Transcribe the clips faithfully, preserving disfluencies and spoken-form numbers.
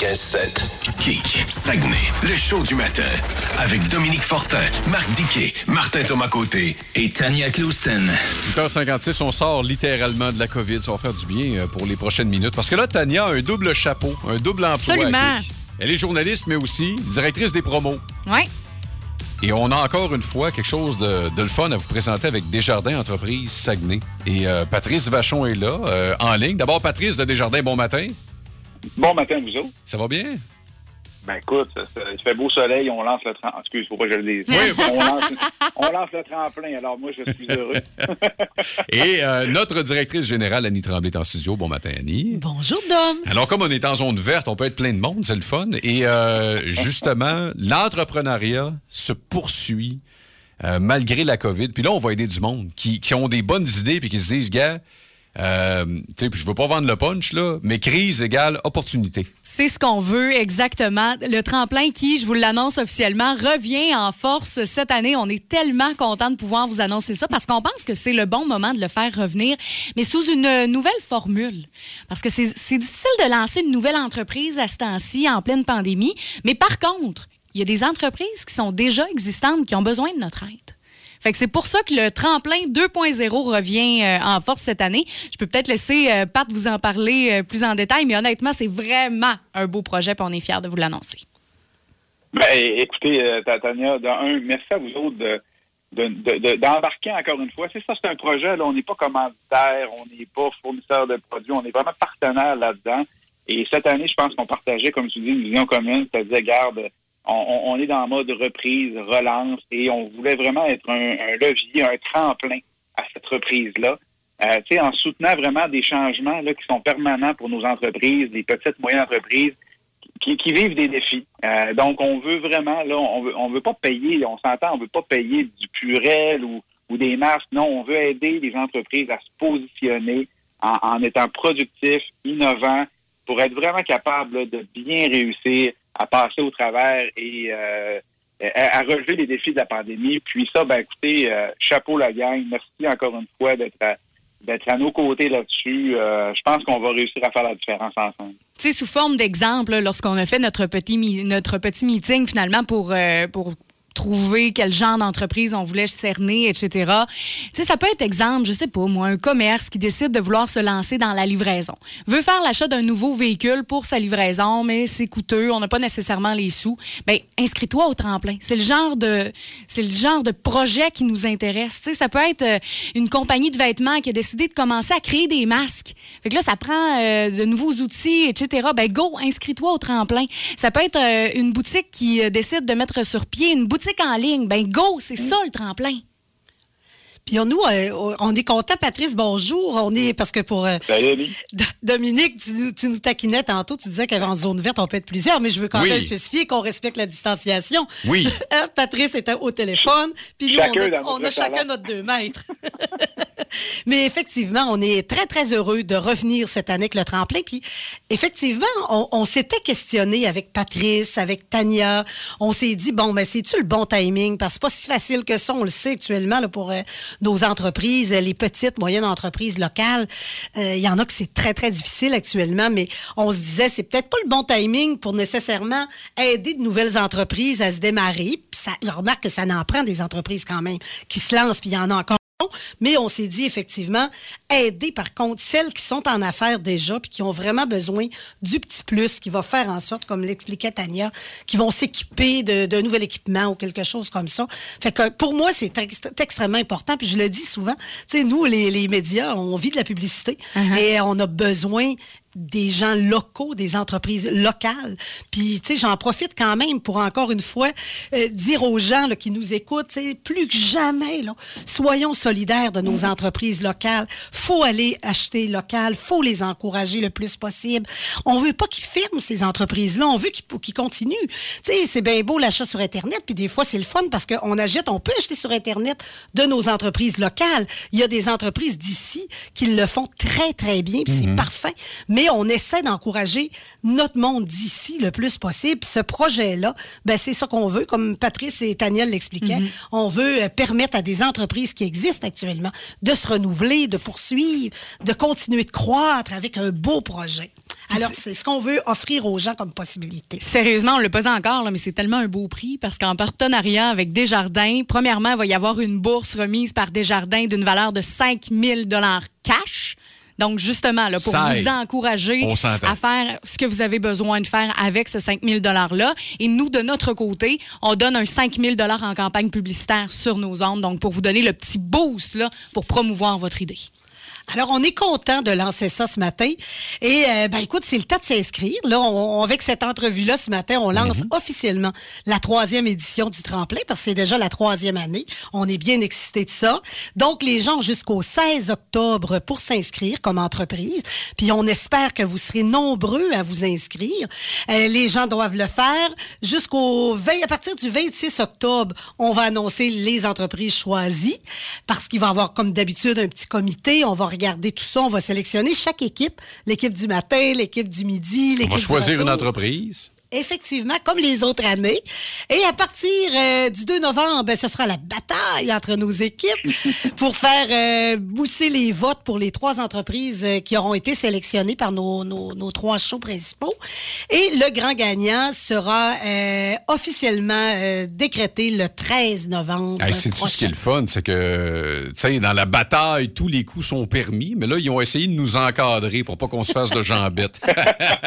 quatre-vingt-quinze sept. Kick, Saguenay, le show du matin. Avec Dominique Fortin, Marc Diquet, Martin Thomas-Côté et Tania Clouston. huit heures cinquante-six, on sort littéralement de la COVID. Ça va faire du bien pour les prochaines minutes. Parce que là, Tania a un double chapeau, un double emploi. Absolument. À Kick. Elle est journaliste, mais aussi directrice des promos. Oui. Et on a encore une fois quelque chose de, de le fun à vous présenter avec Desjardins Entreprises Saguenay. Et euh, Patrice Vachon est là, euh, en ligne. D'abord, Patrice de Desjardins, bon matin. Bon matin, vous autres. Ça va bien? Ben écoute, ça, ça, il fait beau soleil, on lance le tremplin. Excuse, faut pas que je le dise. Oui. on, lance, on lance le tremplin, alors moi, je suis heureux. Et euh, notre directrice générale, Annie Tremblay, est en studio. Bon matin, Annie. Bonjour, Dom. Alors, comme on est en zone verte, on peut être plein de monde, c'est le fun. Et euh, justement, l'entrepreneuriat se poursuit euh, malgré la COVID. Puis là, on va aider du monde qui, qui ont des bonnes idées puis qui se disent, gars, Euh, tu sais, je veux pas vendre le punch, là, mais crise égale opportunité. C'est ce qu'on veut exactement. Le tremplin qui, je vous l'annonce officiellement, revient en force cette année. On est tellement contents de pouvoir vous annoncer ça parce qu'on pense que c'est le bon moment de le faire revenir, mais sous une nouvelle formule. Parce que c'est, c'est difficile de lancer une nouvelle entreprise à ce temps-ci, en pleine pandémie. Mais par contre, il y a des entreprises qui sont déjà existantes qui ont besoin de notre aide. Fait que c'est pour ça que le tremplin deux point zéro revient euh, en force cette année. Je peux peut-être laisser euh, Pat vous en parler euh, plus en détail, mais honnêtement, c'est vraiment un beau projet et on est fiers de vous l'annoncer. Ben, écoutez, euh, Tania, d'un, merci à vous autres de, de, de, de, d'embarquer encore une fois. C'est ça, c'est un projet, là, on n'est pas commanditaire, on n'est pas fournisseur de produits, on est vraiment partenaire là-dedans. Et cette année, je pense qu'on partageait, comme tu dis, une vision commune, c'est-à-dire, garde, On, on est dans le mode reprise, relance, et on voulait vraiment être un, un levier, un tremplin à cette reprise-là. Euh, tu sais, en soutenant vraiment des changements là, qui sont permanents pour nos entreprises, des petites, moyennes entreprises qui, qui vivent des défis. Euh, donc, on veut vraiment, là, on veut, on veut pas payer, on s'entend, on veut pas payer du purel ou, ou des masques. Non, on veut aider les entreprises à se positionner en, en étant productifs, innovants, pour être vraiment capables là, de bien réussir à passer au travers et euh, à, à relever les défis de la pandémie. Puis ça, ben écoutez, euh, chapeau la gang. Merci encore une fois d'être à, d'être à nos côtés là-dessus. Euh, je pense qu'on va réussir à faire la différence ensemble. Tu sais, sous forme d'exemple, là, lorsqu'on a fait notre petit, mi- notre petit meeting finalement pour... Euh, pour trouver quel genre d'entreprise on voulait cerner, et cetera. Tu sais, ça peut être exemple, je sais pas, moi, un commerce qui décide de vouloir se lancer dans la livraison. Veut faire l'achat d'un nouveau véhicule pour sa livraison, mais c'est coûteux, on n'a pas nécessairement les sous. Bien, inscris-toi au tremplin. C'est le genre de, c'est le genre de projet qui nous intéresse. Tu sais, ça peut être une compagnie de vêtements qui a décidé de commencer à créer des masques. Fait que là, ça prend euh, de nouveaux outils, et cetera. Ben go, inscris-toi au tremplin. Ça peut être euh, une boutique qui euh, décide de mettre sur pied une boutique en ligne. Ben go, c'est ça le tremplin. Puis nous, euh, on est content, Patrice, bonjour. On est, parce que pour euh, D- Dominique, tu, tu nous taquinais tantôt, tu disais qu'en zone verte, on peut être plusieurs, mais je veux quand oui. même spécifier qu'on respecte la distanciation. Oui. Patrice était au téléphone, puis nous, chacun on a, on a chacun notre deux mètres. Mais effectivement, on est très, très heureux de revenir cette année avec le tremplin. Puis effectivement, on, on s'était questionné avec Patrice, avec Tania. On s'est dit, bon, mais c'est-tu le bon timing? Parce que c'est pas si facile que ça, on le sait actuellement là, pour euh, nos entreprises, les petites, moyennes entreprises locales. Il euh, y en a que c'est très, très difficile actuellement, mais on se disait, c'est peut-être pas le bon timing pour nécessairement aider de nouvelles entreprises à se démarrer. Puis ça, je remarque que ça n'en prend des entreprises quand même qui se lancent, puis il y en a encore. Mais on s'est dit, effectivement, aider, par contre, celles qui sont en affaires déjà puis qui ont vraiment besoin du petit plus qui va faire en sorte, comme l'expliquait Tania, qui vont s'équiper de, de nouvel équipement ou quelque chose comme ça. Fait que pour moi, c'est ex- extrêmement important. Puis je le dis souvent, tu sais, nous, les, les médias, on vit de la publicité uh-huh. et on a besoin des gens locaux, des entreprises locales. Puis, tu sais, j'en profite quand même pour encore une fois euh, dire aux gens là, qui nous écoutent, tu sais, plus que jamais, là, soyons solidaires de nos entreprises locales. Faut aller acheter local, faut les encourager le plus possible. On veut pas qu'ils ferment ces entreprises-là, on veut qu'ils, qu'ils continuent. Tu sais, c'est bien beau l'achat sur Internet, puis des fois, c'est le fun parce qu'on achète, on peut acheter sur Internet de nos entreprises locales. Il y a des entreprises d'ici qui le font très, très bien, puis mm-hmm. c'est parfait. Mais mais on essaie d'encourager notre monde d'ici le plus possible. Puis ce projet-là, ben c'est ça qu'on veut, comme Patrice et Tania l'expliquaient. Mm-hmm. On veut permettre à des entreprises qui existent actuellement de se renouveler, de poursuivre, de continuer de croître avec un beau projet. Alors, c'est ce qu'on veut offrir aux gens comme possibilité. Sérieusement, on ne l'a pas encore, là, mais c'est tellement un beau prix parce qu'en partenariat avec Desjardins, premièrement, il va y avoir une bourse remise par Desjardins d'une valeur de cinq mille dollars cash. Donc, justement, là, pour vous encourager à faire ce que vous avez besoin de faire avec ce cinq mille dollars-là. Et nous, de notre côté, on donne un cinq mille dollars en campagne publicitaire sur nos ondes. Donc, pour vous donner le petit boost là, pour promouvoir votre idée. Alors, on est content de lancer ça ce matin. Et, euh, ben écoute, c'est le temps de s'inscrire. Là, on, avec cette entrevue-là, ce matin, on lance mm-hmm. officiellement la troisième édition du Tremplin, parce que c'est déjà la troisième année. On est bien excités de ça. Donc, les gens jusqu'au seize octobre pour s'inscrire comme entreprise. Puis, on espère que vous serez nombreux à vous inscrire. Euh, les gens doivent le faire jusqu'au vingt, à partir du vingt-six octobre, on va annoncer les entreprises choisies, parce qu'il va y avoir, comme d'habitude, un petit comité. On va regarder tout ça, on va sélectionner chaque équipe, l'équipe du matin, l'équipe du midi, l'équipe du On va choisir retour. Une entreprise. Effectivement, comme les autres années. Et à partir euh, du deux novembre, ben, ce sera la bataille entre nos équipes pour faire euh, bousser les votes pour les trois entreprises euh, qui auront été sélectionnées par nos, nos, nos trois shows principaux. Et le grand gagnant sera euh, officiellement euh, décrété le treize novembre. Hey, c'est tout ce qui est le fun, c'est que, tu sais, dans la bataille, tous les coups sont permis, mais là, ils ont essayé de nous encadrer pour pas qu'on se fasse de jambettes. Ben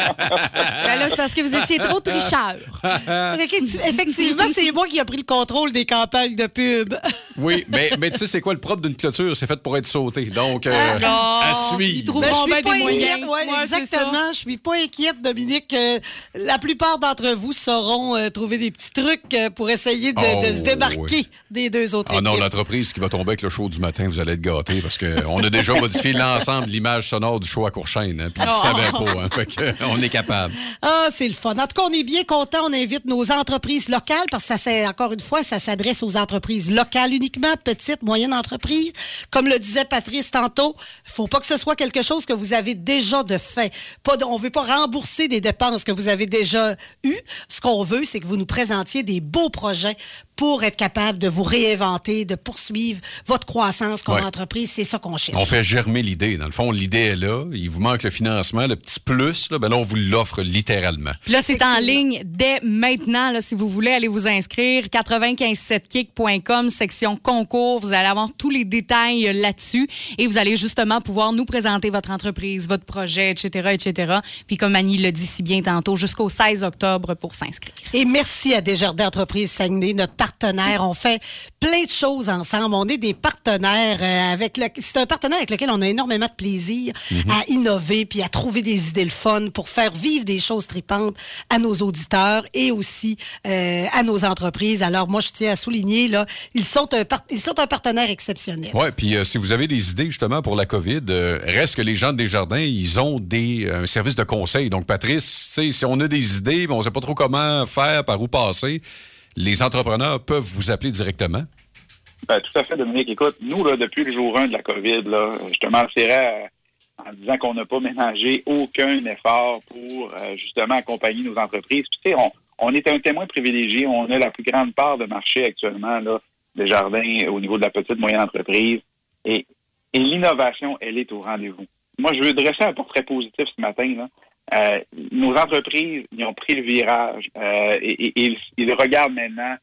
là, c'est parce que vous étiez trop tricheur. Effectivement, c'est moi qui ai pris le contrôle des campagnes de pub. Oui, mais, mais tu sais, c'est quoi le propre d'une clôture? C'est fait pour être sauté. Donc, euh, ah, à suivre. Ben, je suis pas inquiète, ouais, ouais, exactement. Je suis pas inquiète, Dominique. Euh, la plupart d'entre vous sauront euh, trouver des petits trucs euh, pour essayer de, oh, de se démarquer oui. des deux autres ah équipes. Ah non, l'entreprise qui va tomber avec le show du matin, vous allez être gâtés parce qu'on a déjà modifié l'ensemble de l'image sonore du show à Courchaine. Hein, puis ils ne oh. savaient pas. Hein, fait que, on est capable. Ah, c'est le fun. En tout cas, on est bien content. On invite nos entreprises locales parce que ça, c'est, encore une fois, ça s'adresse aux entreprises locales uniquement, petites, moyennes entreprises. Comme le disait Patrice tantôt, il faut pas que ce soit quelque chose que vous avez déjà de fait. Pas de, on veut pas rembourser des dépenses que vous avez déjà eues. Ce qu'on veut, c'est que vous nous présentiez des beaux projets pour être capable de vous réinventer, de poursuivre votre croissance comme ouais. entreprise. C'est ça qu'on cherche. On fait germer l'idée. Dans le fond, l'idée est là. Il vous manque le financement, le petit plus. Là, ben là, on vous l'offre littéralement. Puis là, c'est en ligne dès maintenant. Là, si vous voulez aller vous inscrire, quatre-vingt-quinze sept kick point com, section concours. Vous allez avoir tous les détails là-dessus et vous allez justement pouvoir nous présenter votre entreprise, votre projet, et cetera, et cetera. Puis comme Annie l'a dit si bien tantôt, jusqu'au seize octobre pour s'inscrire. Et merci à Desjardins Entreprises Saguenay, notre partenaire. On fait plein de choses ensemble. On est des partenaires euh, avec le... C'est un partenaire avec lequel on a énormément de plaisir mm-hmm. à innover puis à trouver des idées le fun pour faire vivre des choses tripantes à nos auditeurs et aussi euh, à nos entreprises. Alors moi, je tiens à souligner, là, ils sont un, par... ils sont un partenaire exceptionnel. Oui, puis euh, si vous avez des idées justement pour la COVID, euh, reste que les gens de Desjardins, ils ont des un service de conseil. Donc Patrice, tu sais, si on a des idées, on ne sait pas trop comment faire, par où passer, les entrepreneurs peuvent vous appeler directement? Ben, tout à fait, Dominique. Écoute, nous, là, depuis le jour un de la COVID, là, je te mentirais en disant qu'on n'a pas ménagé aucun effort pour euh, justement accompagner nos entreprises. Puis, tu sais, on, on est un témoin privilégié. On a la plus grande part de marché actuellement, là, Desjardins, au niveau de la petite moyenne entreprise. Et, et l'innovation, elle est au rendez-vous. Moi, je veux dresser un portrait positif ce matin, là. Euh, nos entreprises, ils ont pris le virage euh, et, et, et ils, ils regardent maintenant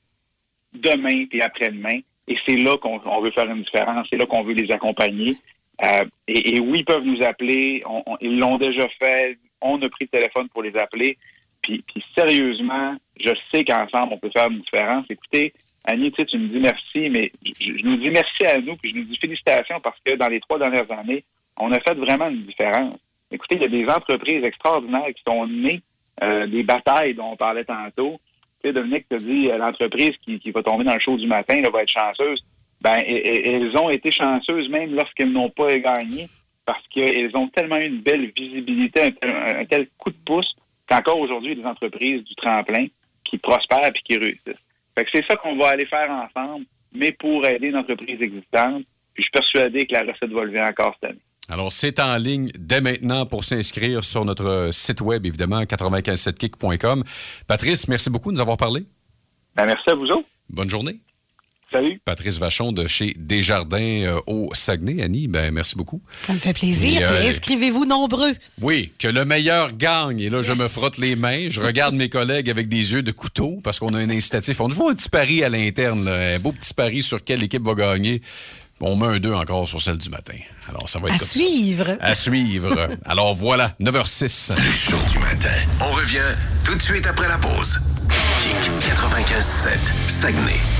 demain et après-demain et c'est là qu'on on veut faire une différence, c'est là qu'on veut les accompagner euh, et, et oui, ils peuvent nous appeler, on, on, ils l'ont déjà fait, on a pris le téléphone pour les appeler puis, puis sérieusement, je sais qu'ensemble on peut faire une différence. Écoutez, Annie, tu sais, tu me dis merci, mais je, je nous dis merci à nous puis je nous dis félicitations parce que dans les trois dernières années, on a fait vraiment une différence. Écoutez, il y a des entreprises extraordinaires qui sont nées euh, des batailles dont on parlait tantôt. Tu sais, Dominique te dit, euh, l'entreprise qui, qui va tomber dans le show du matin là, va être chanceuse. Ben, et, et, elles ont été chanceuses même lorsqu'elles n'ont pas gagné parce qu'elles ont tellement eu une belle visibilité, un, un, un tel coup de pouce qu'encore aujourd'hui, il y a des entreprises du tremplin qui prospèrent et qui réussissent. Fait que c'est ça qu'on va aller faire ensemble, mais pour aider une entreprise existante. Puis je suis persuadé que la recette va lever encore cette année. Alors, c'est en ligne dès maintenant pour s'inscrire sur notre site web, évidemment, quatre-vingt-quinze sept kick point com. Patrice, merci beaucoup de nous avoir parlé. Ben, merci à vous autres. Bonne journée. Salut. Patrice Vachon de chez Desjardins euh, au Saguenay. Annie, ben merci beaucoup. Ça me fait plaisir. Et, euh, Puis inscrivez-vous nombreux. Oui, que le meilleur gagne. Et là, yes. Je me frotte les mains. Je regarde mes collègues avec des yeux de couteau parce qu'on a un incitatif. On joue un petit pari à l'interne, là, un beau petit pari sur quelle équipe va gagner. On met un deux encore sur celle du matin. Alors, ça va être à comme suivre. Ça. À suivre. Alors, voilà, neuf heures six. Le show du matin. On revient tout de suite après la pause. Kick quatre-vingt-quinze sept, Saguenay.